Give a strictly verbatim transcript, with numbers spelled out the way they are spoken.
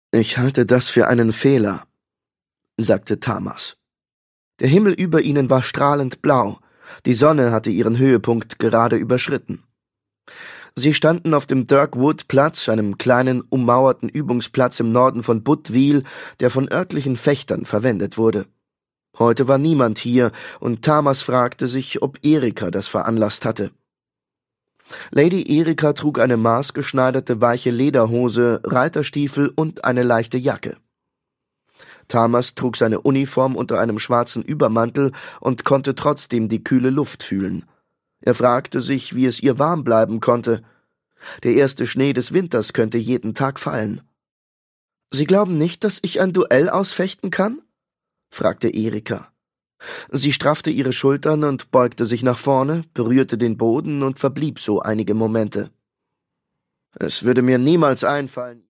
»Ich halte das für einen Fehler«, sagte Tamas. Der Himmel über ihnen war strahlend blau, die Sonne hatte ihren Höhepunkt gerade überschritten. Sie standen auf dem Dirkwood-Platz, einem kleinen, ummauerten Übungsplatz im Norden von Butteville, der von örtlichen Fechtern verwendet wurde. Heute war niemand hier, und Tamas fragte sich, ob Erika das veranlasst hatte. Lady Erika trug eine maßgeschneiderte weiche Lederhose, Reiterstiefel und eine leichte Jacke. Tamas trug seine Uniform unter einem schwarzen Übermantel und konnte trotzdem die kühle Luft fühlen. Er fragte sich, wie es ihr warm bleiben konnte. Der erste Schnee des Winters könnte jeden Tag fallen. »Sie glauben nicht, dass ich ein Duell ausfechten kann?« fragte Erika. Sie straffte ihre Schultern und beugte sich nach vorne, berührte den Boden und verblieb so einige Momente. »Es würde mir niemals einfallen.«